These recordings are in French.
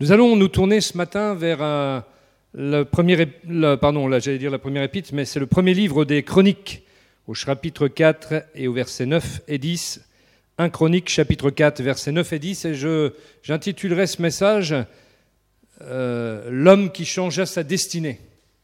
Nous allons nous tourner ce matin vers la première épître, mais c'est le premier livre des Chroniques, au chapitre 4 et au verset 9 et 10. 1 Chroniques, chapitre 4, versets 9 et 10, et j'intitulerai ce message « L'homme qui changea sa destinée ».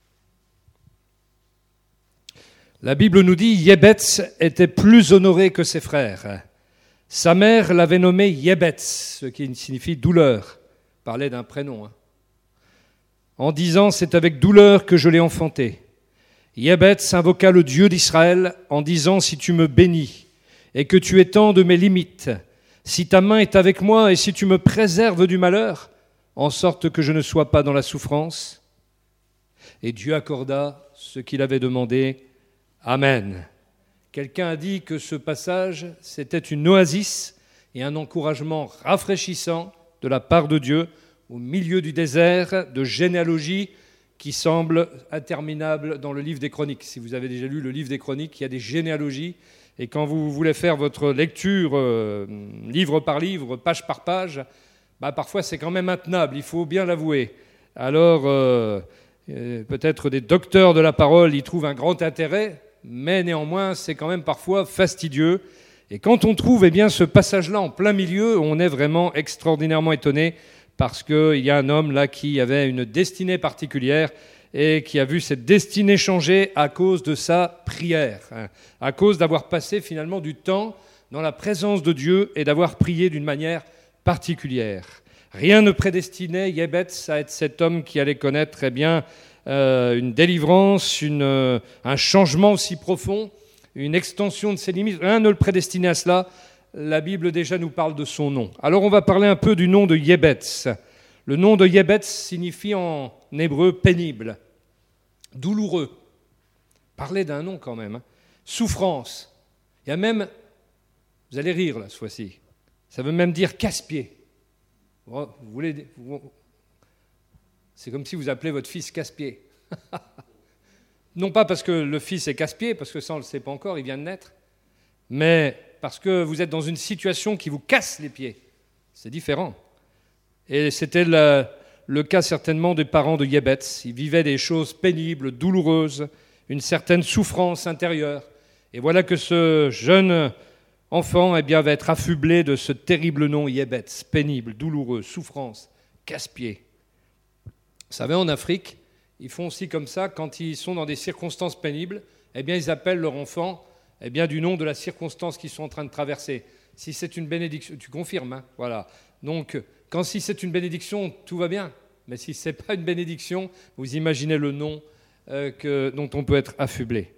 La Bible nous dit « Yébetz était plus honoré que ses frères. Sa mère l'avait nommé Yébetz », ce qui signifie « douleur ». Parlait d'un prénom. En disant « C'est avec douleur que je l'ai enfanté ». Yébetz invoqua le Dieu d'Israël en disant « Si tu me bénis et que tu étendes mes limites, si ta main est avec moi et si tu me préserves du malheur, en sorte que je ne sois pas dans la souffrance. » Et Dieu accorda ce qu'il avait demandé. Amen. Quelqu'un a dit que ce passage, c'était une oasis et un encouragement rafraîchissant de la part de Dieu au milieu du désert de généalogie qui semble interminable dans le livre des Chroniques. Si vous avez déjà lu le livre des Chroniques, il y a des généalogies. Et quand vous voulez faire votre lecture livre par livre, page par page, parfois c'est quand même intenable, il faut bien l'avouer. Alors, peut-être des docteurs de la parole y trouvent un grand intérêt, mais néanmoins, c'est quand même parfois fastidieux. Et quand on trouve ce passage-là en plein milieu, on est vraiment extraordinairement étonné parce qu'il y a un homme là qui avait une destinée particulière et qui a vu cette destinée changer à cause de sa prière, à cause d'avoir passé finalement du temps dans la présence de Dieu et d'avoir prié d'une manière particulière. Rien ne prédestinait Yébetz à être cet homme qui allait connaître une délivrance, un changement aussi profond, une extension de ses limites. Rien ne le prédestinait à cela. La Bible déjà nous parle de son nom. Alors on va parler un peu du nom de Yébetz. Le nom de Yébetz signifie en hébreu pénible, douloureux. Parlez d'un nom quand même. Souffrance. Il y a même, vous allez rire là cette fois-ci, ça veut même dire casse-pied. C'est comme si vous appelez votre fils casse-pied. Non pas parce que le fils est casse-pied, parce que ça on ne le sait pas encore, il vient de naître, mais parce que vous êtes dans une situation qui vous casse les pieds. C'est différent. Et c'était le cas certainement des parents de Yébetz. Ils vivaient des choses pénibles, douloureuses, une certaine souffrance intérieure. Et voilà que ce jeune enfant va être affublé de ce terrible nom Yébetz, pénible, douloureux, souffrance, casse-pied. Vous savez, en Afrique, ils font aussi comme ça, quand ils sont dans des circonstances pénibles, ils appellent leur enfant du nom de la circonstance qu'ils sont en train de traverser. Si c'est une bénédiction, tu confirmes, hein, voilà. Donc, si c'est une bénédiction, tout va bien. Mais si ce n'est pas une bénédiction, vous imaginez le nom dont on peut être affublé.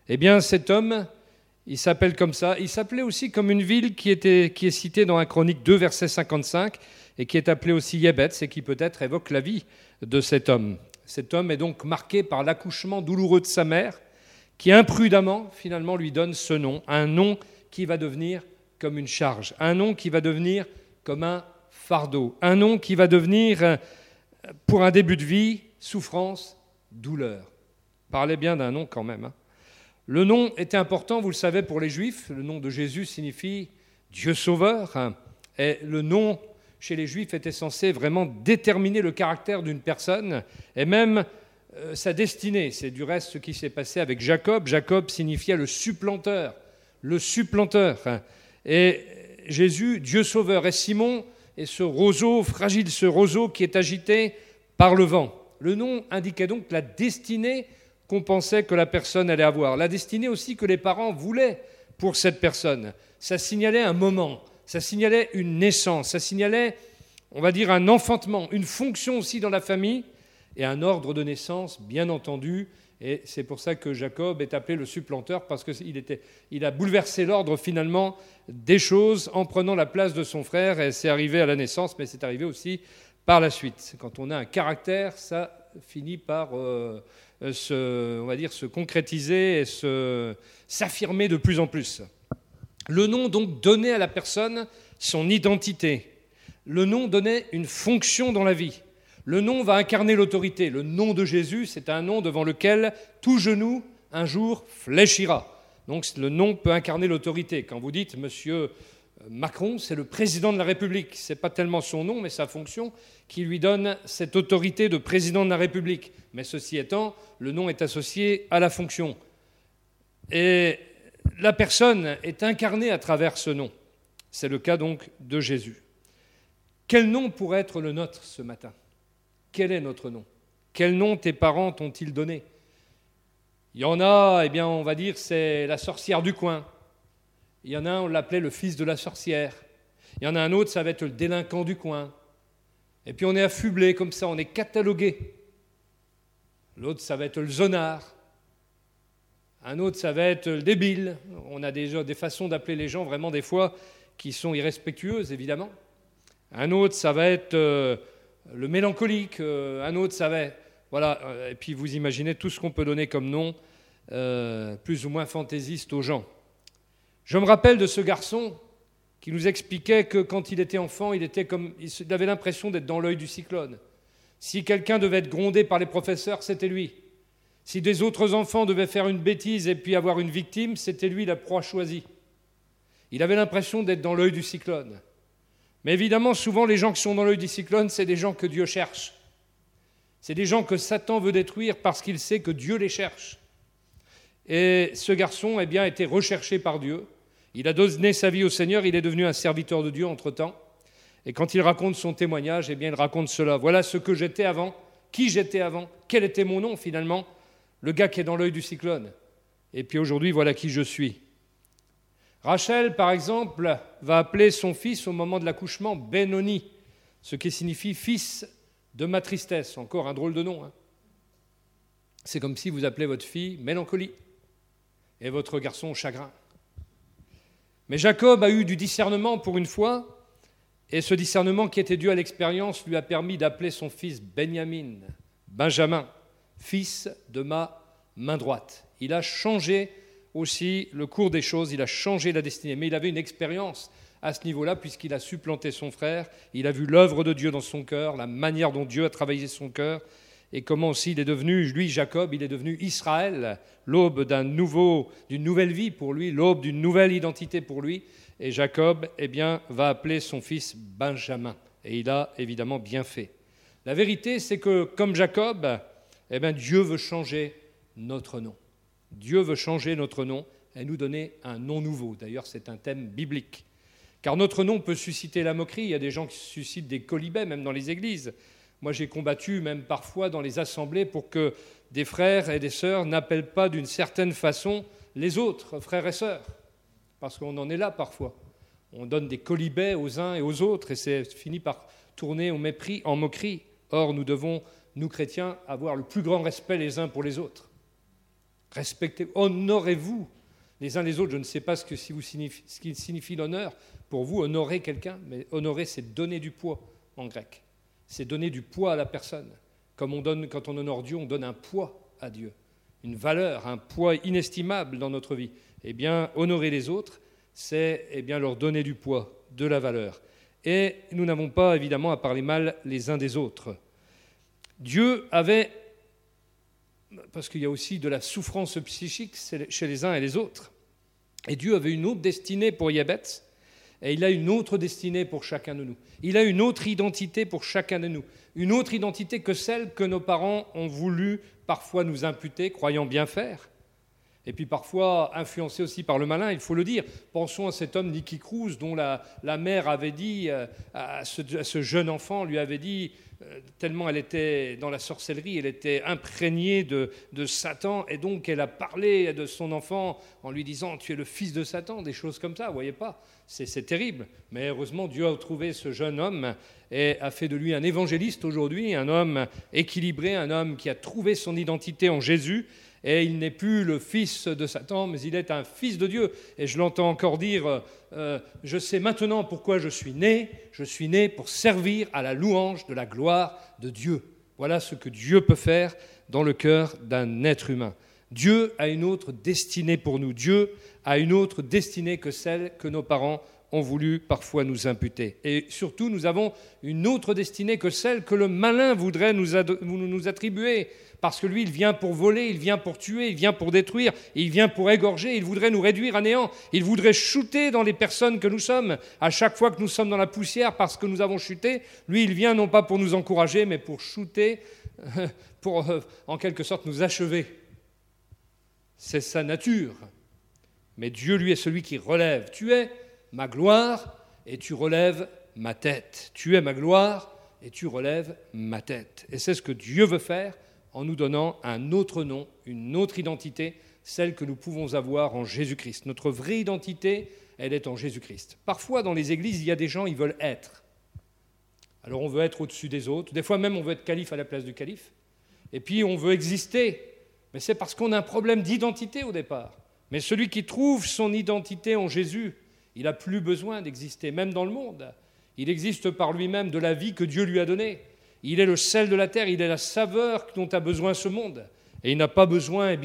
Cet homme, il s'appelle comme ça. Il s'appelait aussi comme une ville qui est citée dans 1 Chronique 2, verset 55, et qui est appelée aussi Yébetz, et qui peut-être évoque la vie de cet homme. Cet homme est donc marqué par l'accouchement douloureux de sa mère, qui imprudemment, finalement, lui donne ce nom, un nom qui va devenir comme une charge, un nom qui va devenir comme un fardeau, un nom qui va devenir, pour un début de vie, souffrance, douleur. Parlez bien d'un nom quand même. Le nom était important, vous le savez, pour les Juifs. Le nom de Jésus signifie Dieu sauveur. Et le nom, chez les Juifs, était censé vraiment déterminer le caractère d'une personne et même sa destinée. C'est du reste ce qui s'est passé avec Jacob. Jacob signifiait le supplanteur. Le supplanteur. Et Jésus, Dieu sauveur. Et Simon est ce roseau fragile, ce roseau qui est agité par le vent. Le nom indiquait donc la destinée qu'on pensait que la personne allait avoir. La destinée aussi que les parents voulaient pour cette personne. Ça signalait un moment, ça signalait une naissance, ça signalait, on va dire, un enfantement, une fonction aussi dans la famille et un ordre de naissance, bien entendu. Et c'est pour ça que Jacob est appelé le supplanteur, parce qu'il a bouleversé l'ordre finalement des choses en prenant la place de son frère. Et c'est arrivé à la naissance, mais c'est arrivé aussi par la suite. Quand on a un caractère, ça finit par se concrétiser et s'affirmer de plus en plus. Le nom donc donnait à la personne son identité. Le nom donnait une fonction dans la vie. Le nom va incarner l'autorité. Le nom de Jésus, c'est un nom devant lequel tout genou, un jour, fléchira. Donc le nom peut incarner l'autorité. Quand vous dites « Monsieur Macron, c'est le président de la République. Ce n'est pas tellement son nom, mais sa fonction qui lui donne cette autorité de président de la République. Mais ceci étant, le nom est associé à la fonction. Et la personne est incarnée à travers ce nom. C'est le cas donc de Jésus. Quel nom pourrait être le nôtre ce matin ? Quel est notre nom ? Quel nom tes parents t'ont-ils donné ? Il y en a, eh bien, on va dire, c'est la sorcière du coin. Il y en a un, on l'appelait le fils de la sorcière. Il y en a un autre, ça va être le délinquant du coin. Et puis on est affublé comme ça, on est catalogué. L'autre, ça va être le zonard. Un autre, ça va être le débile. On a déjà des façons d'appeler les gens, vraiment des fois, qui sont irrespectueuses, évidemment. Un autre, ça va être le mélancolique. Un autre, ça va être... Voilà. Et puis vous imaginez tout ce qu'on peut donner comme nom, plus ou moins fantaisiste aux gens. Je me rappelle de ce garçon qui nous expliquait que quand il était enfant, il avait l'impression d'être dans l'œil du cyclone. Si quelqu'un devait être grondé par les professeurs, c'était lui. Si des autres enfants devaient faire une bêtise et puis avoir une victime, c'était lui la proie choisie. Il avait l'impression d'être dans l'œil du cyclone. Mais évidemment, souvent, les gens qui sont dans l'œil du cyclone, c'est des gens que Dieu cherche. C'est des gens que Satan veut détruire parce qu'il sait que Dieu les cherche. Et ce garçon, eh bien, a été recherché par Dieu. Il a donné sa vie au Seigneur, il est devenu un serviteur de Dieu entre-temps. Et quand il raconte son témoignage, eh bien, il raconte cela. Voilà ce que j'étais avant, qui j'étais avant, quel était mon nom finalement, le gars qui est dans l'œil du cyclone. Et puis aujourd'hui, voilà qui je suis. Rachel, par exemple, va appeler son fils au moment de l'accouchement Benoni, ce qui signifie fils de ma tristesse. Encore un drôle de nom. C'est comme si vous appelez votre fille Mélancolie et votre garçon Chagrin. Mais Jacob a eu du discernement pour une fois, et ce discernement qui était dû à l'expérience lui a permis d'appeler son fils Benjamin, fils de ma main droite. Il a changé aussi le cours des choses, il a changé la destinée. Mais il avait une expérience à ce niveau-là, puisqu'il a supplanté son frère, il a vu l'œuvre de Dieu dans son cœur, la manière dont Dieu a travaillé son cœur, et comment aussi il est devenu, lui, Jacob, il est devenu Israël, l'aube d'une nouvelle vie pour lui, l'aube d'une nouvelle identité pour lui. Et Jacob, eh bien, va appeler son fils Benjamin. Et il a évidemment bien fait. La vérité, c'est que, comme Jacob, eh bien, Dieu veut changer notre nom. Dieu veut changer notre nom et nous donner un nom nouveau. D'ailleurs, c'est un thème biblique. Car notre nom peut susciter la moquerie. Il y a des gens qui suscitent des quolibets, même dans les églises. Moi, j'ai combattu, même parfois, dans les assemblées, pour que des frères et des sœurs n'appellent pas d'une certaine façon les autres frères et sœurs. Parce qu'on en est là, parfois. On donne des quolibets aux uns et aux autres, et c'est fini par tourner au mépris, en moquerie. Or, nous devons, nous chrétiens, avoir le plus grand respect les uns pour les autres. Respectez, honorez-vous les uns les autres. Je ne sais pas ce qu'il signifie l'honneur. Pour vous, honorer quelqu'un, mais honorer, c'est donner du poids en grec. C'est donner du poids à la personne. Comme quand on honore Dieu, on donne un poids à Dieu, une valeur, un poids inestimable dans notre vie. Eh bien, honorer les autres, c'est leur donner du poids, de la valeur. Et nous n'avons pas, évidemment, à parler mal les uns des autres. Dieu avait, parce qu'il y a aussi de la souffrance psychique chez les uns et les autres, et Dieu avait une autre destinée pour Yébetz, et il a une autre destinée pour chacun de nous. Il a une autre identité pour chacun de nous. Une autre identité que celle que nos parents ont voulu parfois nous imputer, croyant bien faire. Et puis parfois influencés aussi par le malin, il faut le dire. Pensons à cet homme Nicky Cruz dont la mère avait dit à ce jeune enfant, lui avait dit, tellement elle était dans la sorcellerie, elle était imprégnée de Satan, et donc elle a parlé de son enfant en lui disant « tu es le fils de Satan », des choses comme ça, vous voyez pas, c'est terrible. Mais heureusement, Dieu a trouvé ce jeune homme et a fait de lui un évangéliste aujourd'hui, un homme équilibré, un homme qui a trouvé son identité en Jésus. Et il n'est plus le fils de Satan, mais il est un fils de Dieu. Et je l'entends encore dire, je sais maintenant pourquoi je suis né pour servir à la louange de la gloire de Dieu. Voilà ce que Dieu peut faire dans le cœur d'un être humain. Dieu a une autre destinée pour nous. Dieu a une autre destinée que celle que nos parents ont voulu parfois nous imputer. Et surtout, nous avons une autre destinée que celle que le malin voudrait nous attribuer. Parce que lui, il vient pour voler, il vient pour tuer, il vient pour détruire, il vient pour égorger, il voudrait nous réduire à néant. Il voudrait shooter dans les personnes que nous sommes. À chaque fois que nous sommes dans la poussière parce que nous avons chuté, lui, il vient non pas pour nous encourager, mais pour shooter, pour en quelque sorte nous achever. C'est sa nature. Mais Dieu, lui, est celui qui relève. Tu es ma gloire et tu relèves ma tête. Tu es ma gloire et tu relèves ma tête. Et c'est ce que Dieu veut faire en nous donnant un autre nom, une autre identité, celle que nous pouvons avoir en Jésus-Christ. Notre vraie identité, elle est en Jésus-Christ. Parfois, dans les églises, il y a des gens, ils veulent être. Alors on veut être au-dessus des autres. Des fois même, on veut être calife à la place du calife. Et puis, on veut exister. Mais c'est parce qu'on a un problème d'identité au départ. Mais celui qui trouve son identité en Jésus, il n'a plus besoin d'exister, même dans le monde. Il existe par lui-même de la vie que Dieu lui a donnée. Il est le sel de la terre, il est la saveur dont a besoin ce monde. Et il n'a pas besoin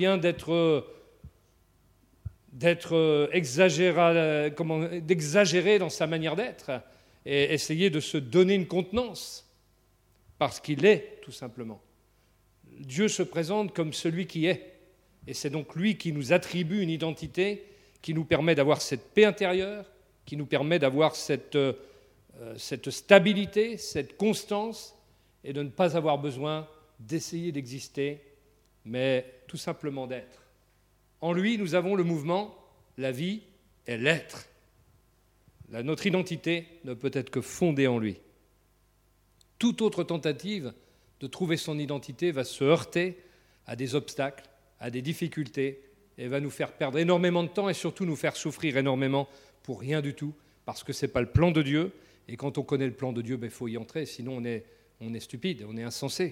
d'exagérer dans sa manière d'être et essayer de se donner une contenance, parce qu'il est, tout simplement. Dieu se présente comme celui qui est. Et c'est donc lui qui nous attribue une identité qui nous permet d'avoir cette paix intérieure, qui nous permet d'avoir cette stabilité, cette constance, et de ne pas avoir besoin d'essayer d'exister, mais tout simplement d'être. En lui, nous avons le mouvement, la vie et l'être. Notre identité ne peut être que fondée en lui. Toute autre tentative de trouver son identité va se heurter à des obstacles, à des difficultés, et va nous faire perdre énormément de temps et surtout nous faire souffrir énormément pour rien du tout, parce que ce n'est pas le plan de Dieu, et quand on connaît le plan de Dieu, il faut y entrer, sinon on est stupide, on est insensé.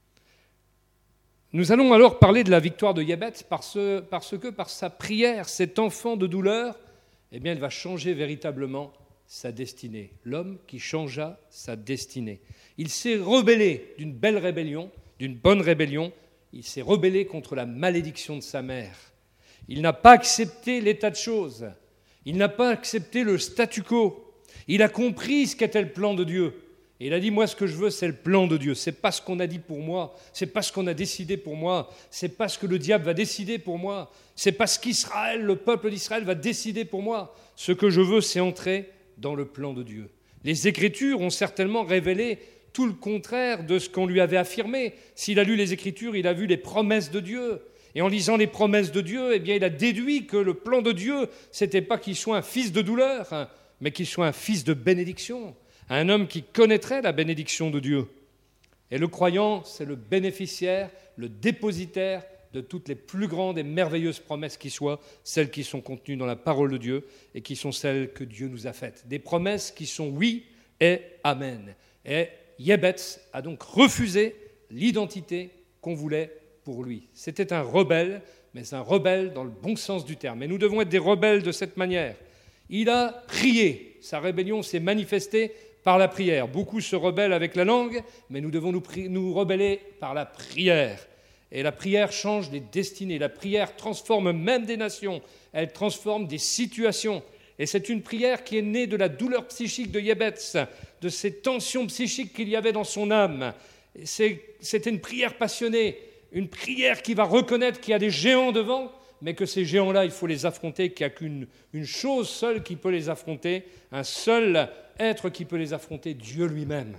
Nous allons alors parler de la victoire de Yébets parce que par sa prière, cet enfant de douleur, eh bien, il va changer véritablement sa destinée. L'homme qui changea sa destinée. Il s'est rebellé d'une belle rébellion, d'une bonne rébellion. Il s'est rebellé contre la malédiction de sa mère. Il n'a pas accepté l'état de choses. Il n'a pas accepté le statu quo. Il a compris ce qu'était le plan de Dieu. Et il a dit, moi, ce que je veux, c'est le plan de Dieu. Ce n'est pas ce qu'on a dit pour moi. Ce n'est pas ce qu'on a décidé pour moi. Ce n'est pas ce que le diable va décider pour moi. Ce n'est pas ce qu'Israël, le peuple d'Israël, va décider pour moi. Ce que je veux, c'est entrer dans le plan de Dieu. Les Écritures ont certainement révélé tout le contraire de ce qu'on lui avait affirmé. S'il a lu les Écritures, il a vu les promesses de Dieu. Et en lisant les promesses de Dieu, eh bien, il a déduit que le plan de Dieu, ce n'était pas qu'il soit un fils de douleur, mais qu'il soit un fils de bénédiction, un homme qui connaîtrait la bénédiction de Dieu. Et le croyant, c'est le bénéficiaire, le dépositaire de toutes les plus grandes et merveilleuses promesses qui soient, celles qui sont contenues dans la parole de Dieu et qui sont celles que Dieu nous a faites. Des promesses qui sont oui et amen. Et Yébets a donc refusé l'identité qu'on voulait pour lui. C'était un rebelle, mais un rebelle dans le bon sens du terme. Et nous devons être des rebelles de cette manière. Il a prié. Sa rébellion s'est manifestée par la prière. Beaucoup se rebellent avec la langue, mais nous devons nous rebeller par la prière. Et la prière change des destinées. La prière transforme même des nations. Elle transforme des situations. Et c'est une prière qui est née de la douleur psychique de Yébets, de ces tensions psychiques qu'il y avait dans son âme. C'était une prière passionnée, une prière qui va reconnaître qu'il y a des géants devant, mais que ces géants-là, il faut les affronter, qu'il n'y a qu'une chose seule qui peut les affronter, un seul être qui peut les affronter, Dieu lui-même.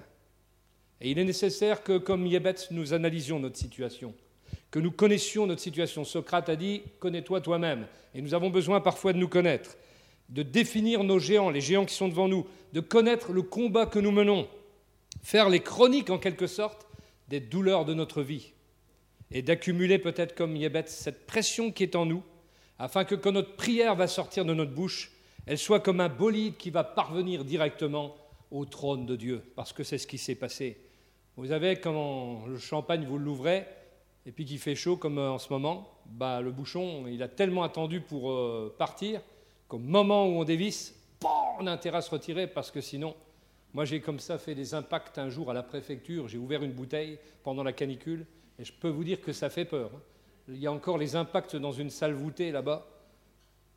Et il est nécessaire que, comme Yébets, nous analysions notre situation, que nous connaissions notre situation. Socrate a dit « connais-toi toi-même ». Et nous avons besoin parfois de nous connaître, de définir nos géants, les géants qui sont devant nous, de connaître le combat que nous menons, faire les chroniques en quelque sorte des douleurs de notre vie et d'accumuler peut-être comme Yébets cette pression qui est en nous, afin que quand notre prière va sortir de notre bouche, elle soit comme un bolide qui va parvenir directement au trône de Dieu, parce que c'est ce qui s'est passé. Vous savez, quand le champagne, vous l'ouvrez, et puis qu'il fait chaud comme en ce moment, le bouchon, il a tellement attendu pour partir, qu'au moment où on dévisse, on a intérêt à se retirer, parce que sinon, moi j'ai comme ça fait des impacts un jour à la préfecture, j'ai ouvert une bouteille pendant la canicule, et je peux vous dire que ça fait peur. Il y a encore les impacts dans une salle voûtée là-bas.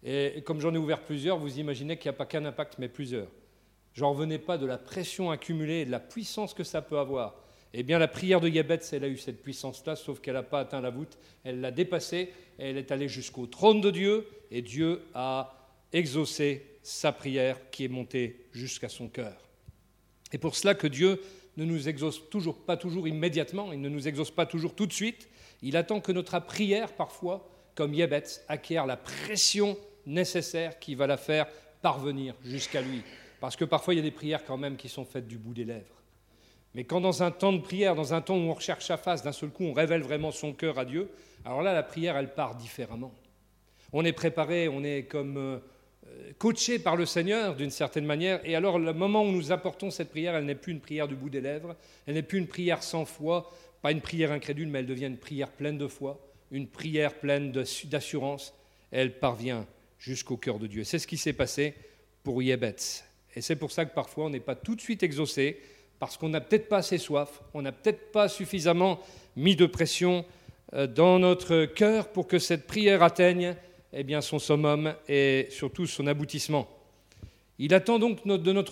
Et comme j'en ai ouvert plusieurs, vous imaginez qu'il n'y a pas qu'un impact, mais plusieurs. J'en revenais pas de la pression accumulée et de la puissance que ça peut avoir. Eh bien, la prière de Yébets, elle a eu cette puissance-là, sauf qu'elle n'a pas atteint la voûte, elle l'a dépassée, et elle est allée jusqu'au trône de Dieu, et Dieu a exaucé sa prière qui est montée jusqu'à son cœur. Et pour cela que Dieu ne nous exauce pas toujours immédiatement, il ne nous exauce pas toujours tout de suite, il attend que notre prière, parfois, comme Yébets, acquiert la pression nécessaire qui va la faire parvenir jusqu'à lui. Parce que parfois, il y a des prières quand même qui sont faites du bout des lèvres. Mais quand dans un temps de prière, dans un temps où on recherche sa face, d'un seul coup, on révèle vraiment son cœur à Dieu, alors là, la prière, elle part différemment. On est préparé, on est comme coaché par le Seigneur d'une certaine manière, et alors le moment où nous apportons cette prière, elle n'est plus une prière du bout des lèvres, elle n'est plus une prière sans foi, pas une prière incrédule, mais elle devient une prière pleine de foi, une prière pleine d'assurance, elle parvient jusqu'au cœur de Dieu. C'est ce qui s'est passé pour Yébets. Et c'est pour ça que parfois on n'est pas tout de suite exaucé, parce qu'on n'a peut-être pas assez soif, on n'a peut-être pas suffisamment mis de pression dans notre cœur pour que cette prière atteigne son summum et surtout son aboutissement. Il attend donc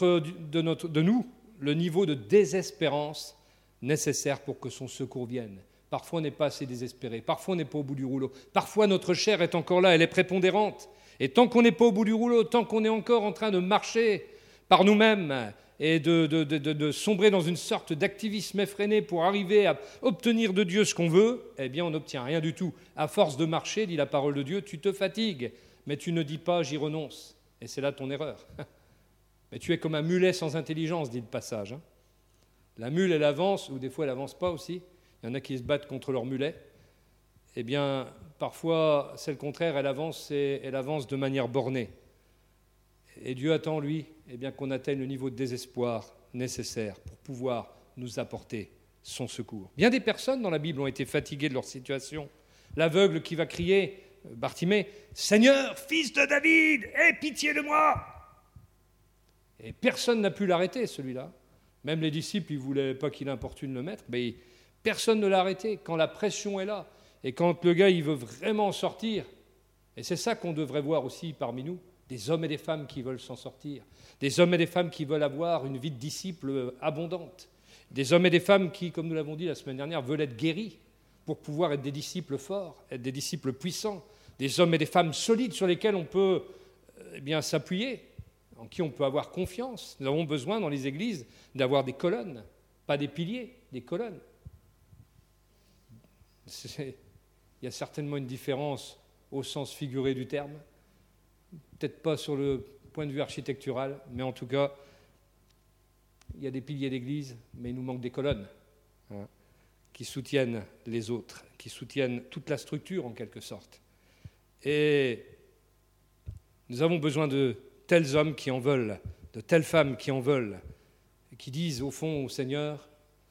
de nous le niveau de désespérance nécessaire pour que son secours vienne. Parfois on n'est pas assez désespéré, parfois on n'est pas au bout du rouleau, parfois notre chair est encore là, elle est prépondérante. Et tant qu'on n'est pas au bout du rouleau, tant qu'on est encore en train de marcher par nous-mêmes, et de sombrer dans une sorte d'activisme effréné pour arriver à obtenir de Dieu ce qu'on veut, eh bien on n'obtient rien du tout. À force de marcher, dit la parole de Dieu, tu te fatigues, mais tu ne dis pas « j'y renonce ». Et c'est là ton erreur. Mais tu es comme un mulet sans intelligence, dit le passage. La mule, elle avance, ou des fois elle n'avance pas aussi. Il y en a qui se battent contre leur mulet. Eh bien, parfois, c'est le contraire, elle avance de manière bornée. Et Dieu attend, lui, qu'on atteigne le niveau de désespoir nécessaire pour pouvoir nous apporter son secours. Bien des personnes dans la Bible ont été fatiguées de leur situation. L'aveugle qui va crier, Bartimée, « Seigneur, fils de David, aie pitié de moi !» Et personne n'a pu l'arrêter, celui-là. Même les disciples, ils ne voulaient pas qu'il importune le maître, mais personne ne l'a arrêté quand la pression est là. Et quand le gars, il veut vraiment sortir, et c'est ça qu'on devrait voir aussi parmi nous, des hommes et des femmes qui veulent s'en sortir, des hommes et des femmes qui veulent avoir une vie de disciples abondante, des hommes et des femmes qui, comme nous l'avons dit la semaine dernière, veulent être guéris pour pouvoir être des disciples forts, être des disciples puissants, des hommes et des femmes solides sur lesquels on peut s'appuyer, en qui on peut avoir confiance. Nous avons besoin dans les églises d'avoir des colonnes, pas des piliers, des colonnes. Il y a certainement une différence au sens figuré du terme, peut-être pas sur le point de vue architectural, mais en tout cas, il y a des piliers d'église, mais il nous manque des colonnes qui soutiennent les autres, qui soutiennent toute la structure en quelque sorte. Et nous avons besoin de tels hommes qui en veulent, de telles femmes qui en veulent, et qui disent au fond au Seigneur,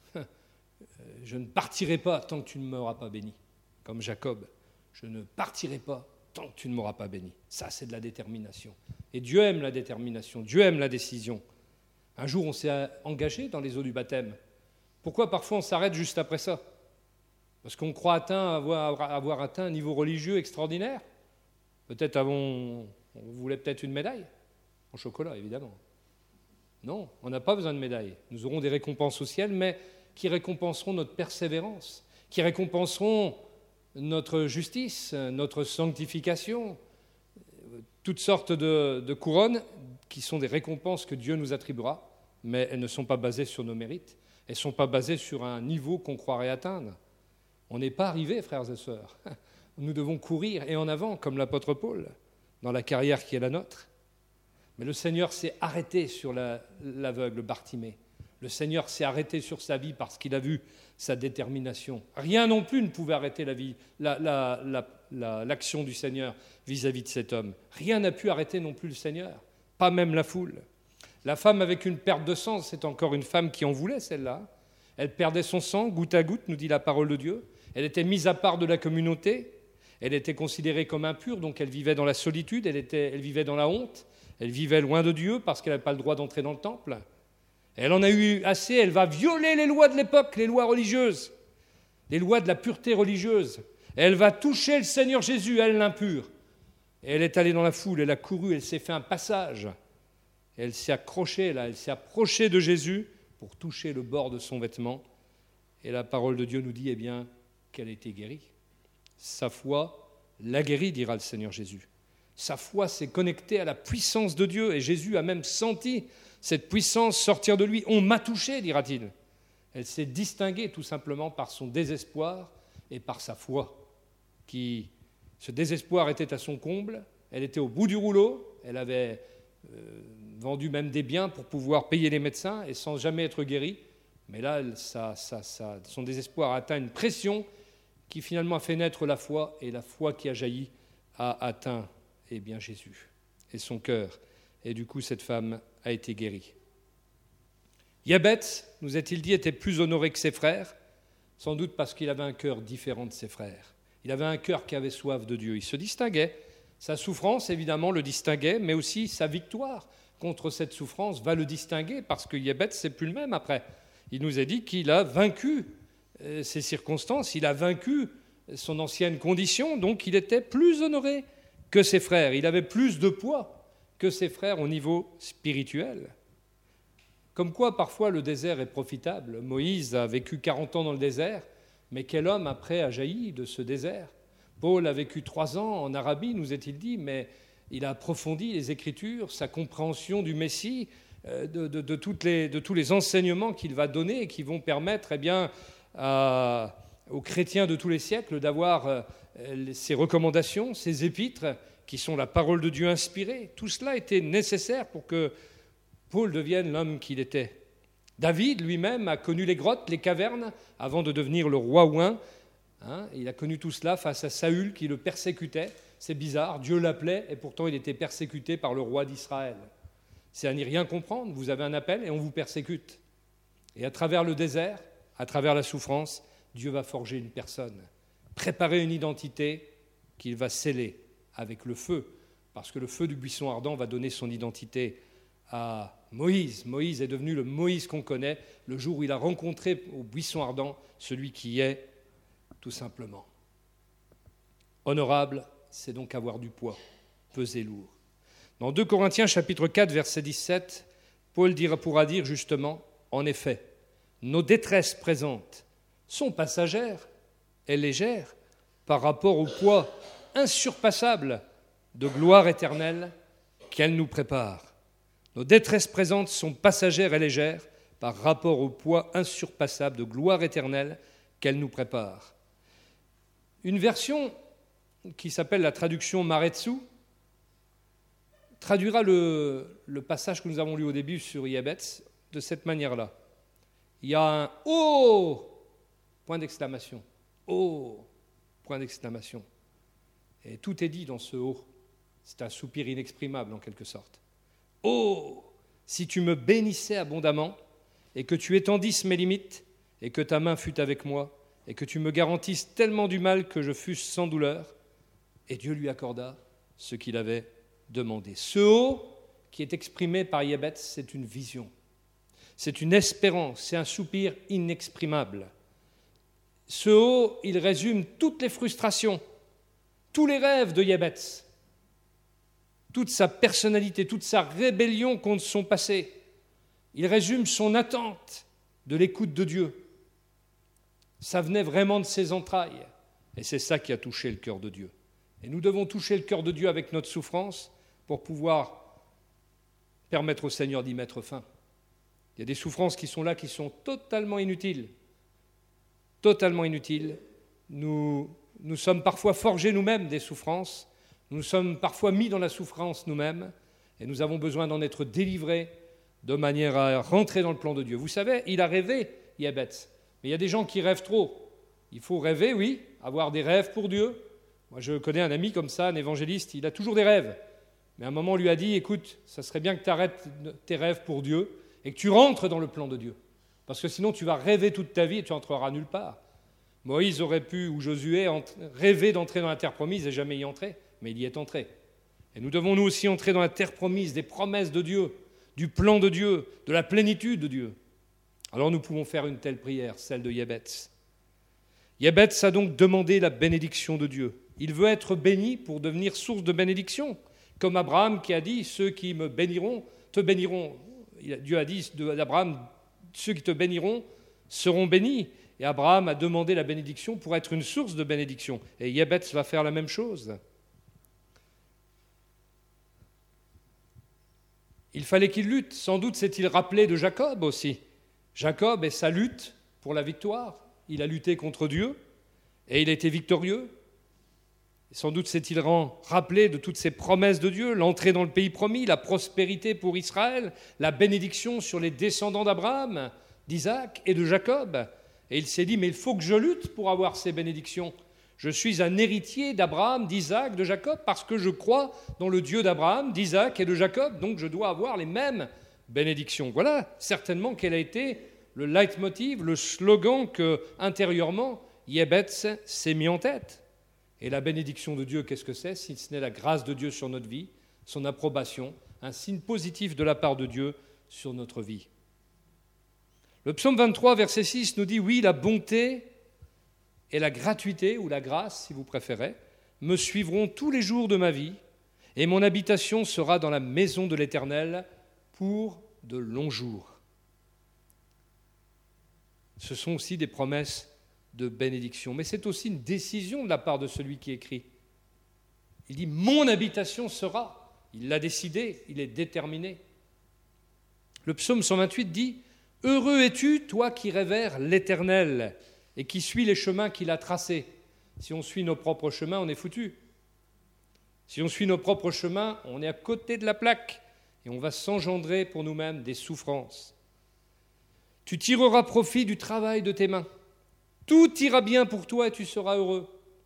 je ne partirai pas tant que tu ne m'auras pas béni, comme Jacob, je ne partirai pas tant que tu ne m'auras pas béni. Ça, c'est de la détermination. Et Dieu aime la détermination, Dieu aime la décision. Un jour, on s'est engagé dans les eaux du baptême. Pourquoi parfois on s'arrête juste après ça? Parce qu'on croit avoir atteint un niveau religieux extraordinaire. Peut-être on voulait peut-être une médaille, en chocolat évidemment. Non, on n'a pas besoin de médaille. Nous aurons des récompenses au ciel, mais qui récompenseront notre persévérance, qui récompenseront notre justice, notre sanctification, toutes sortes de couronnes qui sont des récompenses que Dieu nous attribuera, mais elles ne sont pas basées sur nos mérites, elles ne sont pas basées sur un niveau qu'on croirait atteindre. On n'est pas arrivé, frères et sœurs. Nous devons courir et en avant, comme l'apôtre Paul, dans la carrière qui est la nôtre. Mais le Seigneur s'est arrêté sur l'aveugle Bartimée. Le Seigneur s'est arrêté sur sa vie parce qu'il a vu sa détermination. Rien non plus ne pouvait arrêter l'action du Seigneur vis-à-vis de cet homme. Rien n'a pu arrêter non plus le Seigneur, pas même la foule. La femme avec une perte de sang, c'est encore une femme qui en voulait, celle-là. Elle perdait son sang goutte à goutte, nous dit la parole de Dieu. Elle était mise à part de la communauté. Elle était considérée comme impure, donc elle vivait dans la solitude, elle vivait dans la honte. Elle vivait loin de Dieu parce qu'elle n'avait pas le droit d'entrer dans le temple. Elle en a eu assez, elle va violer les lois de l'époque, les lois religieuses, les lois de la pureté religieuse. Elle va toucher le Seigneur Jésus, elle l'impure. Et elle est allée dans la foule, elle a couru, elle s'est fait un passage. Et elle s'est accrochée là, elle s'est approchée de Jésus pour toucher le bord de son vêtement. Et la parole de Dieu nous dit, eh bien, qu'elle a été guérie. Sa foi l'a guérie, dira le Seigneur Jésus. Sa foi s'est connectée à la puissance de Dieu et Jésus a même senti cette puissance sortir de lui. On m'a touché, dira-t-il. Elle s'est distinguée tout simplement par son désespoir et par sa foi. Ce désespoir était à son comble, elle était au bout du rouleau, elle avait vendu même des biens pour pouvoir payer les médecins et sans jamais être guérie. Mais là, son désespoir a atteint une pression qui finalement a fait naître la foi, et la foi qui a jailli a atteint Jésus et son cœur. Et du coup, cette femme a été guérie. Yabetz, nous est-il dit, était plus honoré que ses frères, sans doute parce qu'il avait un cœur différent de ses frères. Il avait un cœur qui avait soif de Dieu. Il se distinguait. Sa souffrance, évidemment, le distinguait, mais aussi sa victoire contre cette souffrance va le distinguer, parce que Yabetz, c'est plus le même après. Il nous a dit qu'il a vaincu ces circonstances, il a vaincu son ancienne condition, donc il était plus honoré que ses frères. Il avait plus de poids que ses frères au niveau spirituel. Comme quoi, parfois, le désert est profitable. Moïse a vécu 40 ans dans le désert, mais quel homme après a jailli de ce désert ? Paul a vécu 3 ans en Arabie, nous est-il dit, mais il a approfondi les Écritures, sa compréhension du Messie, de tous les enseignements qu'il va donner et qui vont permettre aux chrétiens de tous les siècles d'avoir ces recommandations, ces épîtres qui sont la parole de Dieu inspirée. Tout cela était nécessaire pour que Paul devienne l'homme qu'il était. David lui-même a connu les grottes, les cavernes, avant de devenir le roi ouin. Il a connu tout cela face à Saül qui le persécutait. C'est bizarre, Dieu l'appelait et pourtant il était persécuté par le roi d'Israël. C'est à n'y rien comprendre, vous avez un appel et on vous persécute. Et à travers le désert, à travers la souffrance, Dieu va forger une personne, préparer une identité qu'il va sceller avec le feu, parce que le feu du buisson ardent va donner son identité à Moïse. Moïse est devenu le Moïse qu'on connaît le jour où il a rencontré au buisson ardent celui qui est tout simplement. Honorable, c'est donc avoir du poids, peser lourd. Dans 2 Corinthiens chapitre 4, verset 17, Paul pourra dire justement, en effet, nos détresses présentes sont passagères et légères par rapport au poids insurpassable de gloire éternelle qu'elle nous prépare. Nos détresses présentes sont passagères et légères par rapport au poids insurpassable de gloire éternelle qu'elle nous prépare. Une version qui s'appelle la traduction Maretsu traduira le passage que nous avons lu au début sur Yabetz de cette manière-là. Il y a un « Oh !» point d'exclamation. « Oh !» point d'exclamation. Et tout est dit dans ce « Oh !» C'est un soupir inexprimable en quelque sorte. « Oh ! Si tu me bénissais abondamment et que tu étendisses mes limites et que ta main fût avec moi et que tu me garantisses tellement du mal que je fusse sans douleur. » Et Dieu lui accorda ce qu'il avait demandé. Ce « Oh !» qui est exprimé par Yabetz, c'est une vision. C'est une espérance, c'est un soupir inexprimable. Ce « Oh !» il résume toutes les frustrations, tous les rêves de Yabetz, toute sa personnalité, toute sa rébellion contre son passé. Il résume son attente de l'écoute de Dieu. Ça venait vraiment de ses entrailles. Et c'est ça qui a touché le cœur de Dieu. Et nous devons toucher le cœur de Dieu avec notre souffrance pour pouvoir permettre au Seigneur d'y mettre fin. Il y a des souffrances qui sont là, qui sont totalement inutiles. Totalement inutiles. Nous sommes parfois forgés nous-mêmes des souffrances. Nous sommes parfois mis dans la souffrance nous-mêmes. Et nous avons besoin d'en être délivrés de manière à rentrer dans le plan de Dieu. Vous savez, il a rêvé, Yabetz. Mais il y a des gens qui rêvent trop. Il faut rêver, oui, avoir des rêves pour Dieu. Moi, je connais un ami comme ça, un évangéliste, il a toujours des rêves. Mais à un moment, on lui a dit, écoute, ça serait bien que tu arrêtes tes rêves pour Dieu et que tu rentres dans le plan de Dieu. Parce que sinon, tu vas rêver toute ta vie et tu entreras nulle part. Moïse aurait pu, ou Josué, rêver d'entrer dans la terre promise et jamais y entrer, mais il y est entré. Et nous devons nous aussi entrer dans la terre promise, des promesses de Dieu, du plan de Dieu, de la plénitude de Dieu. Alors nous pouvons faire une telle prière, celle de Yabetz. Yabetz a donc demandé la bénédiction de Dieu Il veut être béni pour devenir source de bénédiction. Comme Abraham qui a dit, ceux qui me béniront, te béniront. Dieu a dit d'Abraham, ceux qui te béniront seront bénis. Et Abraham a demandé la bénédiction pour être une source de bénédiction. Et Yébetz va faire la même chose. Il fallait qu'il lutte. Sans doute s'est-il rappelé de Jacob aussi. Jacob et sa lutte pour la victoire. Il a lutté contre Dieu et il a été victorieux. Et sans doute s'est-il rappelé de toutes ces promesses de Dieu, l'entrée dans le pays promis, la prospérité pour Israël, la bénédiction sur les descendants d'Abraham, d'Isaac et de Jacob. Et il s'est dit, mais il faut que je lutte pour avoir ces bénédictions. Je suis un héritier d'Abraham, d'Isaac, de Jacob, parce que je crois dans le Dieu d'Abraham, d'Isaac et de Jacob, donc je dois avoir les mêmes bénédictions. Voilà certainement quel a été le leitmotiv, le slogan que, intérieurement, Yébetz s'est mis en tête. Et la bénédiction de Dieu, qu'est-ce que c'est, si ce n'est la grâce de Dieu sur notre vie, son approbation, un signe positif de la part de Dieu sur notre vie. Le psaume 23, verset 6 nous dit « Oui, la bonté et la gratuité, ou la grâce, si vous préférez, me suivront tous les jours de ma vie, et mon habitation sera dans la maison de l'Éternel pour de longs jours. » Ce sont aussi des promesses de bénédiction, mais c'est aussi une décision de la part de celui qui écrit. Il dit « Mon habitation sera ». Il l'a décidé, il est déterminé. Le psaume 128 dit « Heureux es-tu, toi qui révères l'Éternel et qui suis les chemins qu'il a tracés. » Si on suit nos propres chemins, on est foutu. Si on suit nos propres chemins, on est à côté de la plaque et on va s'engendrer pour nous-mêmes des souffrances. Tu tireras profit du travail de tes mains. Tout ira bien pour toi et tu seras heureux.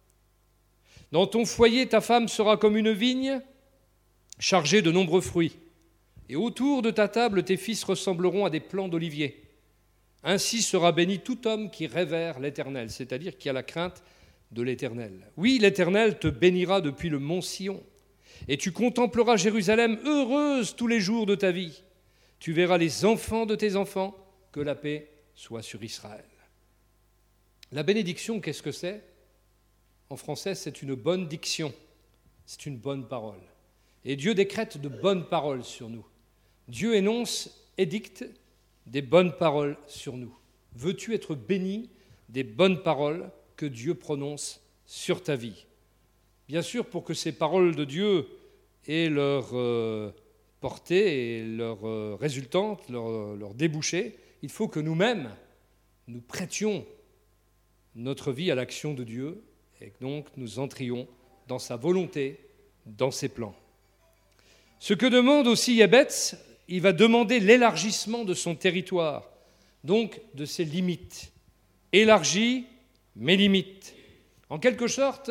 Dans ton foyer, ta femme sera comme une vigne chargée de nombreux fruits. Et autour de ta table, tes fils ressembleront à des plants d'olivier. Ainsi sera béni tout homme qui révère l'Éternel, c'est-à-dire qui a la crainte de l'Éternel. Oui, l'Éternel te bénira depuis le mont Sion, et tu contempleras Jérusalem heureuse tous les jours de ta vie. Tu verras les enfants de tes enfants, que la paix soit sur Israël. La bénédiction, qu'est-ce que c'est ? En français, c'est une bonne diction, c'est une bonne parole. Et Dieu décrète de bonnes paroles sur nous. Dieu édicte des bonnes paroles sur nous. Veux-tu être béni des bonnes paroles que Dieu prononce sur ta vie ? Bien sûr, pour que ces paroles de Dieu aient leur portée et leur résultante, leur débouché, il faut que nous-mêmes, nous prêtions notre vie à l'action de Dieu et que donc nous entrions dans sa volonté, dans ses plans. Ce que demande aussi Yébetz, il va demander l'élargissement de son territoire, donc de ses limites. Élargis mes limites. En quelque sorte,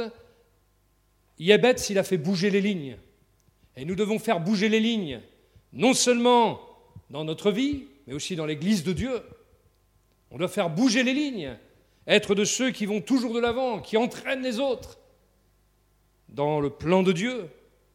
Yébetz, il a fait bouger les lignes. Et nous devons faire bouger les lignes, non seulement dans notre vie, mais aussi dans l'Église de Dieu. On doit faire bouger les lignes, être de ceux qui vont toujours de l'avant, qui entraînent les autres dans le plan de Dieu.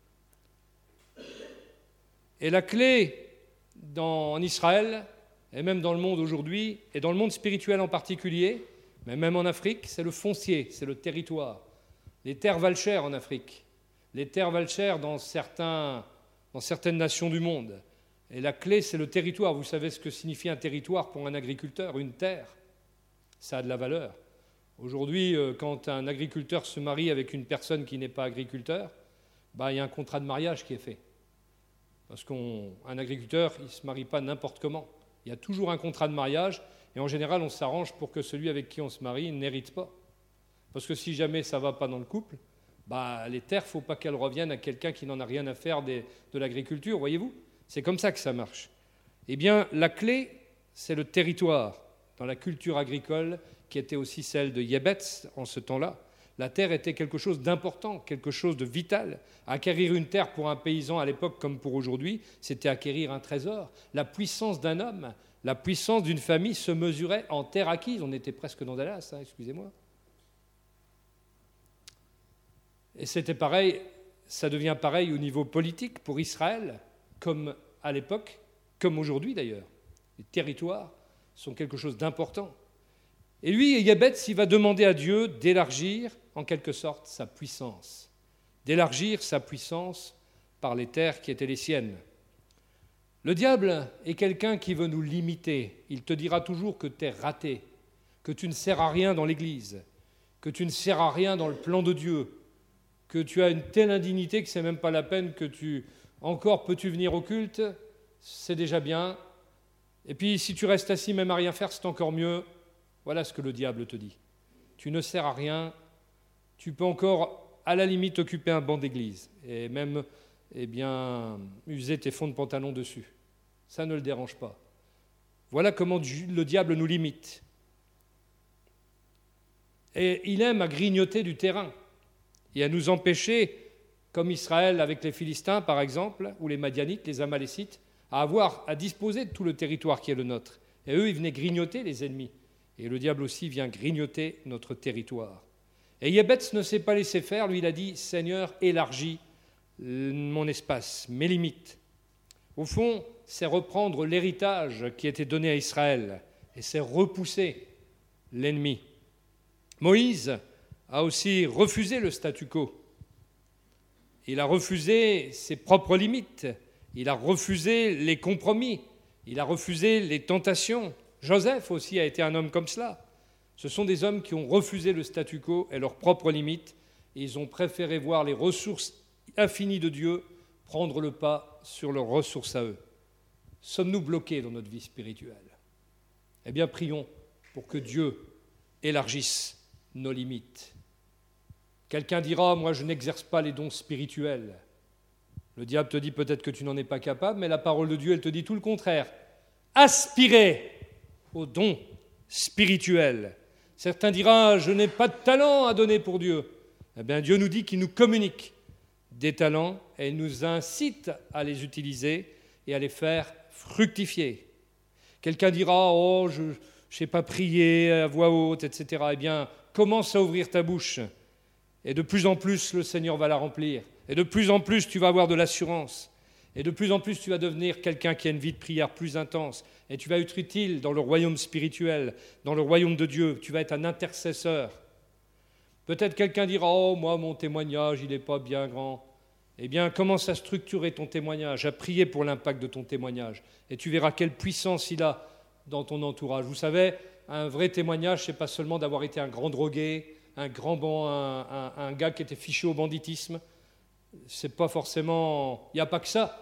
Et la clé en Israël, et même dans le monde aujourd'hui, et dans le monde spirituel en particulier, mais même en Afrique, c'est le foncier, c'est le territoire. Les terres valent cher en Afrique, les terres valent cher dans certaines nations du monde. Et la clé, c'est le territoire. Vous savez ce que signifie un territoire pour un agriculteur, une terre. Ça a de la valeur. Aujourd'hui, quand un agriculteur se marie avec une personne qui n'est pas agriculteur, il y a un contrat de mariage qui est fait. Parce qu'un agriculteur, il ne se marie pas n'importe comment. Il y a toujours un contrat de mariage, et en général, on s'arrange pour que celui avec qui on se marie n'hérite pas. Parce que si jamais ça ne va pas dans le couple, les terres, il ne faut pas qu'elles reviennent à quelqu'un qui n'en a rien à faire de l'agriculture, voyez-vous ? C'est comme ça que ça marche. Eh bien, la clé, c'est le territoire. Dans la culture agricole, qui était aussi celle de Yébetz en ce temps-là, la terre était quelque chose d'important, quelque chose de vital. Acquérir une terre pour un paysan à l'époque comme pour aujourd'hui, c'était acquérir un trésor. La puissance d'un homme, la puissance d'une famille se mesurait en terre acquise. On était presque dans Dallas, excusez-moi. Et c'était pareil, ça devient pareil au niveau politique pour Israël, comme à l'époque, comme aujourd'hui d'ailleurs. Les territoires sont quelque chose d'important. Et lui, Yébetz, il va demander à Dieu d'élargir, en quelque sorte, sa puissance. D'élargir sa puissance par les terres qui étaient les siennes. Le diable est quelqu'un qui veut nous limiter. Il te dira toujours que tu es raté, que tu ne sers à rien dans l'Église, que tu ne sers à rien dans le plan de Dieu, que tu as une telle indignité que ce n'est même pas la peine que encore peux-tu venir au culte, c'est déjà bien. Et puis si tu restes assis même à rien faire, c'est encore mieux. Voilà ce que le diable te dit. Tu ne sers à rien, tu peux encore à la limite occuper un banc d'église et même user tes fonds de pantalon dessus. Ça ne le dérange pas. Voilà comment le diable nous limite. Et il aime à grignoter du terrain et à nous empêcher, comme Israël avec les Philistins par exemple, ou les Madianites, les Amalécites, à disposer de tout le territoire qui est le nôtre. Et eux, ils venaient grignoter les ennemis. Et le diable aussi vient grignoter notre territoire. Et Yébetz ne s'est pas laissé faire, lui il a dit « Seigneur, élargis mon espace, mes limites ». Au fond, c'est reprendre l'héritage qui était donné à Israël et c'est repousser l'ennemi. Moïse a aussi refusé le statu quo. Il a refusé ses propres limites, il a refusé les compromis, il a refusé les tentations. Joseph aussi a été un homme comme cela. Ce sont des hommes qui ont refusé le statu quo et leurs propres limites, et ils ont préféré voir les ressources infinies de Dieu prendre le pas sur leurs ressources à eux. Sommes-nous bloqués dans notre vie spirituelle ? Eh bien, prions pour que Dieu élargisse nos limites. Quelqu'un dira, moi je n'exerce pas les dons spirituels. Le diable te dit peut-être que tu n'en es pas capable, mais la parole de Dieu, elle te dit tout le contraire. Aspirez aux dons spirituels. Certains diront, je n'ai pas de talent à donner pour Dieu. Eh bien, Dieu nous dit qu'il nous communique des talents et il nous incite à les utiliser et à les faire fructifier. Quelqu'un dira, oh, je ne sais pas prier à voix haute, etc. Eh bien, commence à ouvrir ta bouche. Et de plus en plus, le Seigneur va la remplir. Et de plus en plus, tu vas avoir de l'assurance. Et de plus en plus, tu vas devenir quelqu'un qui a une vie de prière plus intense. Et tu vas être utile dans le royaume spirituel, dans le royaume de Dieu. Tu vas être un intercesseur. Peut-être quelqu'un dira « Oh, moi, mon témoignage, il n'est pas bien grand. » Eh bien, commence à structurer ton témoignage, à prier pour l'impact de ton témoignage. Et tu verras quelle puissance il a dans ton entourage. Vous savez, un vrai témoignage, ce n'est pas seulement d'avoir été un grand drogué, un gars qui était fiché au banditisme. C'est pas forcément... Il n'y a pas que ça.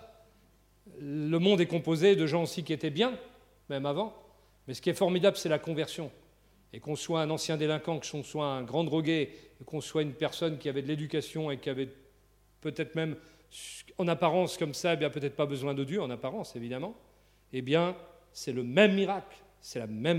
Le monde est composé de gens aussi qui étaient bien, même avant. Mais ce qui est formidable, c'est la conversion. Et qu'on soit un ancien délinquant, qu'on soit un grand drogué, qu'on soit une personne qui avait de l'éducation et qui avait peut-être même, en apparence comme ça, eh bien peut-être pas besoin de Dieu, en apparence évidemment, eh bien c'est le même miracle, c'est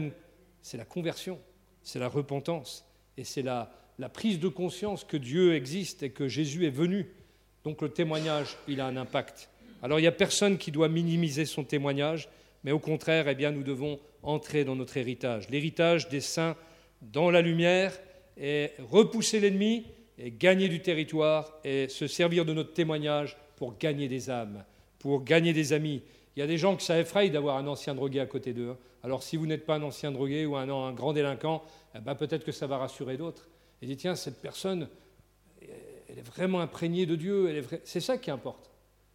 la conversion, c'est la repentance. Et c'est la prise de conscience que Dieu existe et que Jésus est venu. Donc le témoignage, il a un impact. Alors il n'y a personne qui doit minimiser son témoignage, mais au contraire, eh bien, nous devons entrer dans notre héritage. L'héritage des saints dans la lumière et repousser l'ennemi et gagner du territoire et se servir de notre témoignage pour gagner des âmes, pour gagner des amis. Il y a des gens que ça effraie d'avoir un ancien drogué à côté d'eux. Alors si vous n'êtes pas un ancien drogué ou un grand délinquant, eh ben, peut-être que ça va rassurer d'autres. Et dire, tiens, cette personne, elle est vraiment imprégnée de Dieu. C'est ça qui importe.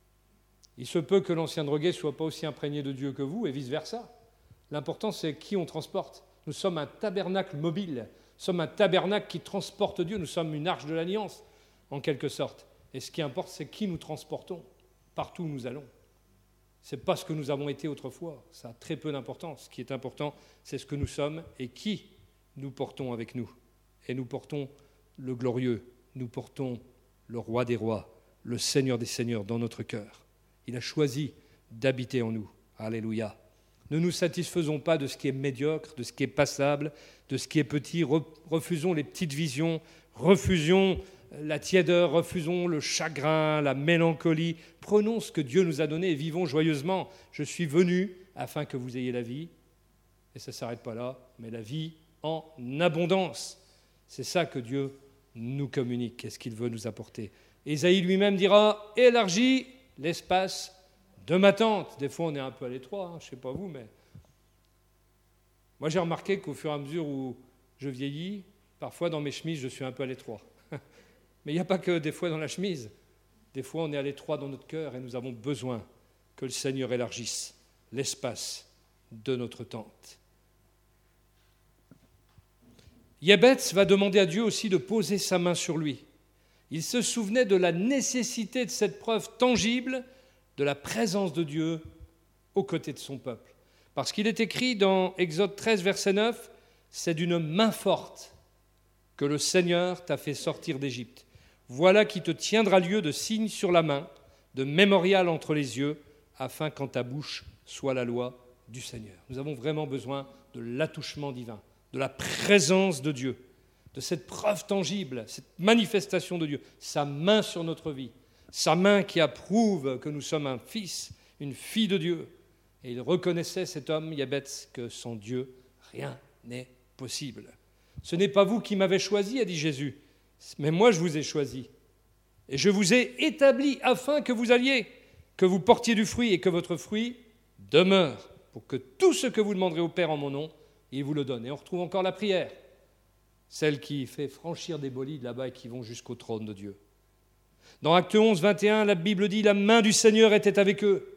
Il se peut que l'ancien drogué ne soit pas aussi imprégné de Dieu que vous et vice-versa. L'important, c'est qui on transporte. Nous sommes un tabernacle mobile. Nous sommes un tabernacle qui transporte Dieu. Nous sommes une arche de l'alliance, en quelque sorte. Et ce qui importe, c'est qui nous transportons, partout où nous allons. Ce n'est pas ce que nous avons été autrefois. Ça a très peu d'importance. Ce qui est important, c'est ce que nous sommes et qui nous portons avec nous. Et nous portons le glorieux, nous portons le roi des rois, le Seigneur des seigneurs dans notre cœur. Il a choisi d'habiter en nous. Alléluia. Ne nous satisfaisons pas de ce qui est médiocre, de ce qui est passable, de ce qui est petit. Refusons les petites visions, refusons la tiédeur, refusons le chagrin, la mélancolie. Prenons ce que Dieu nous a donné et vivons joyeusement. Je suis venu afin que vous ayez la vie. Et ça ne s'arrête pas là, mais la vie en abondance. C'est ça que Dieu nous communique et ce qu'il veut nous apporter. Ésaïe lui-même dira « Élargis l'espace de ma tente ». Des fois, on est un peu à l'étroit, je ne sais pas vous, mais moi j'ai remarqué qu'au fur et à mesure où je vieillis, parfois dans mes chemises, je suis un peu à l'étroit. Mais il n'y a pas que des fois dans la chemise. Des fois, on est à l'étroit dans notre cœur et nous avons besoin que le Seigneur élargisse l'espace de notre tente. Yébetz va demander à Dieu aussi de poser sa main sur lui. Il se souvenait de la nécessité de cette preuve tangible de la présence de Dieu aux côtés de son peuple. Parce qu'il est écrit dans Exode 13, verset 9, « C'est d'une main forte que le Seigneur t'a fait sortir d'Égypte. Voilà qui te tiendra lieu de signe sur la main, de mémorial entre les yeux, afin qu'en ta bouche soit la loi du Seigneur. » Nous avons vraiment besoin de l'attouchement divin, de la présence de Dieu, de cette preuve tangible, cette manifestation de Dieu, sa main sur notre vie, sa main qui approuve que nous sommes un fils, une fille de Dieu. Et il reconnaissait, cet homme, Yébetz, que sans Dieu, rien n'est possible. « Ce n'est pas vous qui m'avez choisi, a dit Jésus, mais moi je vous ai choisi. Et je vous ai établi afin que vous alliez, que vous portiez du fruit et que votre fruit demeure, pour que tout ce que vous demanderez au Père en mon nom, il vous le donne. » Et on retrouve encore la prière, celle qui fait franchir des bolides là-bas et qui vont jusqu'au trône de Dieu. Dans Actes 11, 21, la Bible dit « La main du Seigneur était avec eux,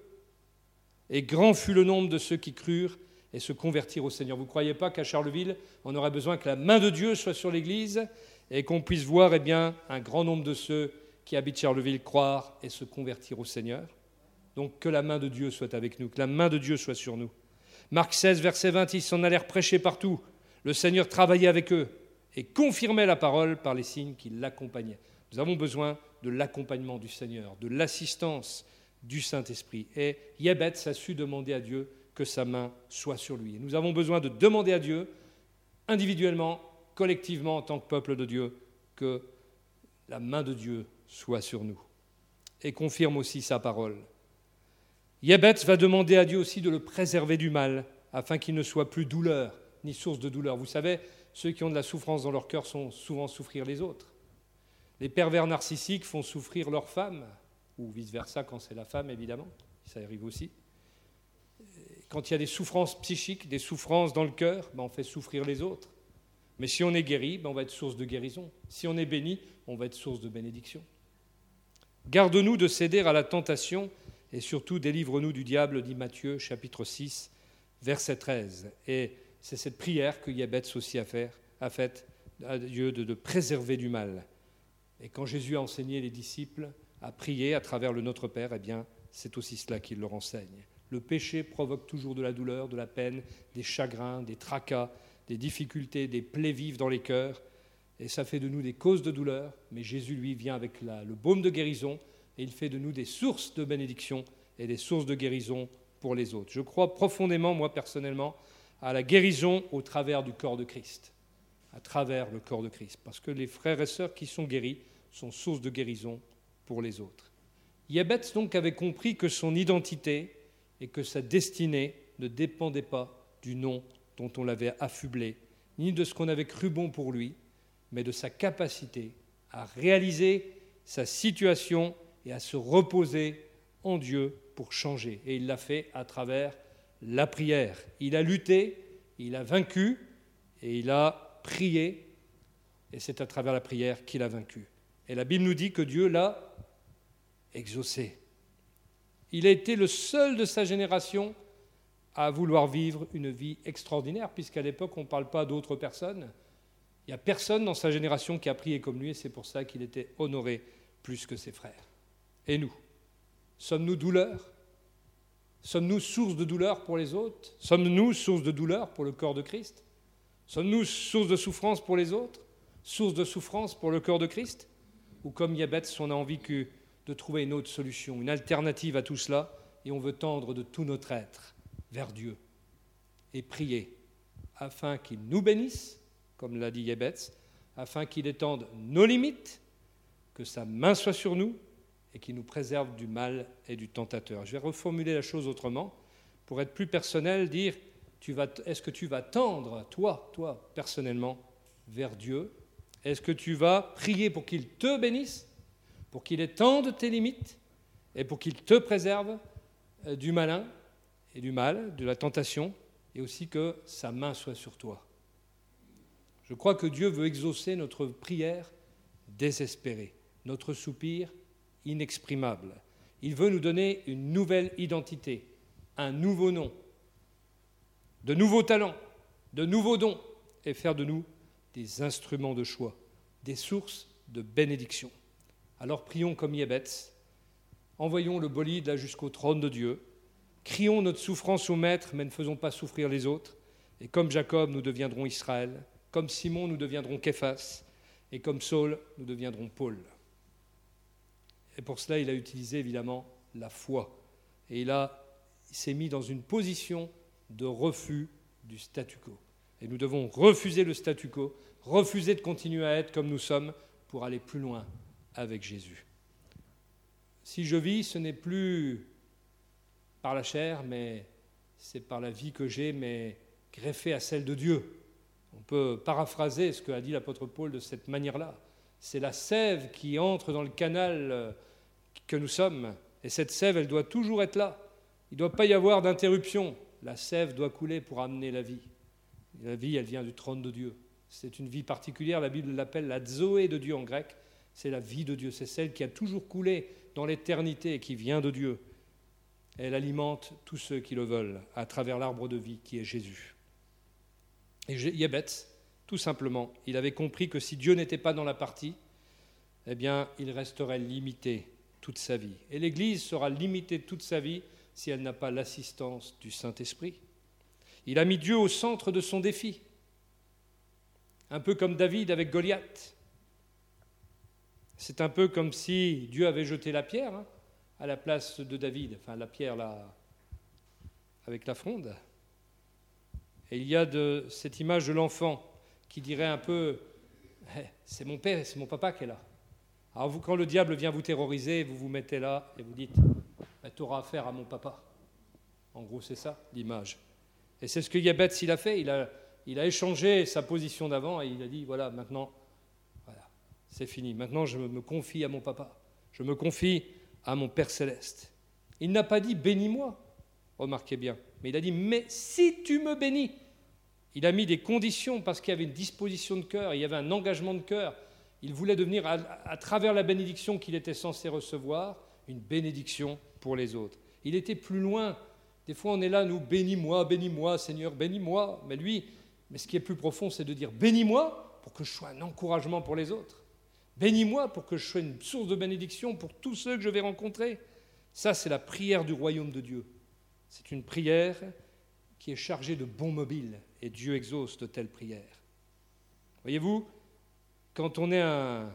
et grand fut le nombre de ceux qui crurent et se convertirent au Seigneur. » Vous ne croyez pas qu'à Charleville, on aurait besoin que la main de Dieu soit sur l'Église et qu'on puisse voir un grand nombre de ceux qui habitent Charleville croire et se convertir au Seigneur? Donc que la main de Dieu soit avec nous, que la main de Dieu soit sur nous. Marc 16, verset 20, ils s'en allèrent prêcher partout. Le Seigneur travaillait avec eux et confirmait la parole par les signes qui l'accompagnaient. Nous avons besoin de l'accompagnement du Seigneur, de l'assistance du Saint-Esprit. Et Yébetz a su demander à Dieu que sa main soit sur lui. Et nous avons besoin de demander à Dieu, individuellement, collectivement, en tant que peuple de Dieu, que la main de Dieu soit sur nous. Et confirme aussi sa parole. Yébetz va demander à Dieu aussi de le préserver du mal, afin qu'il ne soit plus douleur, ni source de douleur. Vous savez, ceux qui ont de la souffrance dans leur cœur sont souvent souffrir les autres. Les pervers narcissiques font souffrir leur femme, ou vice-versa quand c'est la femme, évidemment, ça arrive aussi. Quand il y a des souffrances psychiques, des souffrances dans le cœur, on fait souffrir les autres. Mais si on est guéri, on va être source de guérison. Si on est béni, on va être source de bénédiction. Garde-nous de céder à la tentation et surtout délivre-nous du diable, dit Matthieu, chapitre 6, verset 13. Et c'est cette prière que Yébetz aussi a faite à Dieu de préserver du mal. Et quand Jésus a enseigné les disciples à prier à travers le Notre Père, eh bien, c'est aussi cela qu'il leur enseigne. Le péché provoque toujours de la douleur, de la peine, des chagrins, des tracas, des difficultés, des plaies vives dans les cœurs. Et ça fait de nous des causes de douleur. Mais Jésus, lui, vient avec le baume de guérison et il fait de nous des sources de bénédiction et des sources de guérison pour les autres. Je crois profondément, moi personnellement, à la guérison au travers du corps de Christ. À travers le corps de Christ. Parce que les frères et sœurs qui sont guéris sont source de guérison pour les autres. Yébetz donc avait compris que son identité et que sa destinée ne dépendaient pas du nom dont on l'avait affublé, ni de ce qu'on avait cru bon pour lui, mais de sa capacité à réaliser sa situation et à se reposer en Dieu pour changer. Et il l'a fait à travers la prière. Il a lutté, il a vaincu et il a prié, et c'est à travers la prière qu'il a vaincu. Et la Bible nous dit que Dieu l'a exaucé. Il a été le seul de sa génération à vouloir vivre une vie extraordinaire, puisqu'à l'époque, on ne parle pas d'autres personnes. Il n'y a personne dans sa génération qui a prié comme lui, et c'est pour ça qu'il était honoré plus que ses frères. Et nous, sommes-nous douleurs? Sommes-nous source de douleur pour les autres? Sommes-nous source de douleur pour le corps de Christ? Sommes-nous source de souffrance pour les autres? Source de souffrance pour le corps de Christ? Ou comme Yébetz, on a envie de trouver une autre solution, une alternative à tout cela, et on veut tendre de tout notre être vers Dieu et prier afin qu'il nous bénisse, comme l'a dit Yébetz, afin qu'il étende nos limites, que sa main soit sur nous et qu'il nous préserve du mal et du tentateur. Je vais reformuler la chose autrement, pour être plus personnel, dire est-ce que tu vas tendre, toi, personnellement, vers Dieu? Est-ce que tu vas prier pour qu'il te bénisse, pour qu'il étende tes limites et pour qu'il te préserve du malin et du mal, de la tentation, et aussi que sa main soit sur toi? Je crois que Dieu veut exaucer notre prière désespérée, notre soupir inexprimable. Il veut nous donner une nouvelle identité, un nouveau nom, de nouveaux talents, de nouveaux dons, et faire de nous des instruments de choix, des sources de bénédiction. Alors prions comme Yébetz, envoyons le bolide là jusqu'au trône de Dieu, crions notre souffrance au Maître, mais ne faisons pas souffrir les autres, et comme Jacob, nous deviendrons Israël, comme Simon, nous deviendrons Képhas, et comme Saul, nous deviendrons Paul. Et pour cela, il a utilisé évidemment la foi, et il s'est mis dans une position de refus du statu quo. Et nous devons refuser le statu quo, refuser de continuer à être comme nous sommes pour aller plus loin avec Jésus. Si je vis, ce n'est plus par la chair, mais c'est par la vie que j'ai, mais greffée à celle de Dieu. On peut paraphraser ce qu'a dit l'apôtre Paul de cette manière-là. C'est la sève qui entre dans le canal que nous sommes, et cette sève, elle doit toujours être là. Il ne doit pas y avoir d'interruption. La sève doit couler pour amener la vie. La vie, elle vient du trône de Dieu. C'est une vie particulière, la Bible l'appelle la zoé de Dieu en grec. C'est la vie de Dieu, c'est celle qui a toujours coulé dans l'éternité et qui vient de Dieu. Elle alimente tous ceux qui le veulent à travers l'arbre de vie qui est Jésus. Et Yébetz, tout simplement, il avait compris que si Dieu n'était pas dans la partie, eh bien, il resterait limité toute sa vie. Et l'Église sera limitée toute sa vie si elle n'a pas l'assistance du Saint-Esprit. Il a mis Dieu au centre de son défi, un peu comme David avec Goliath. C'est un peu comme si Dieu avait jeté la pierre à la place de David, enfin la pierre là, avec la fronde. Et il y a cette image de l'enfant qui dirait un peu « c'est mon père et c'est mon papa qui est là ». Alors vous, quand le diable vient vous terroriser, vous vous mettez là et vous dites « tu auras affaire à mon papa ». En gros, c'est ça l'image. Et c'est ce que Yébetz il a fait, il a échangé sa position d'avant et il a dit « voilà, maintenant, voilà, c'est fini. Maintenant, je me confie à mon papa. Je me confie à mon Père Céleste. » Il n'a pas dit « bénis-moi », remarquez bien, mais il a dit « mais si tu me bénis ». Il a mis des conditions parce qu'il y avait une disposition de cœur, il y avait un engagement de cœur. Il voulait devenir, à travers la bénédiction qu'il était censé recevoir, une bénédiction pour les autres. Il était plus loin. Des fois, on est là, nous, bénis-moi, Seigneur, bénis-moi. Mais ce qui est plus profond, c'est de dire, bénis-moi pour que je sois un encouragement pour les autres. Bénis-moi pour que je sois une source de bénédiction pour tous ceux que je vais rencontrer. Ça, c'est la prière du royaume de Dieu. C'est une prière qui est chargée de bons mobiles, et Dieu exauce de telles prières. Voyez-vous, quand on est un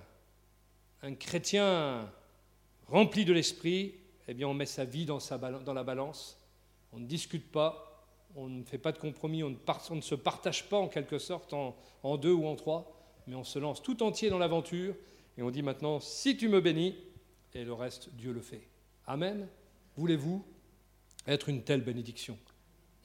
chrétien rempli de l'esprit, eh bien on met sa vie dans la balance, on ne discute pas, on ne fait pas de compromis, on ne se partage pas en quelque sorte en deux ou en trois, mais on se lance tout entier dans l'aventure et on dit maintenant, si tu me bénis, et le reste, Dieu le fait. Amen. Voulez-vous être une telle bénédiction ?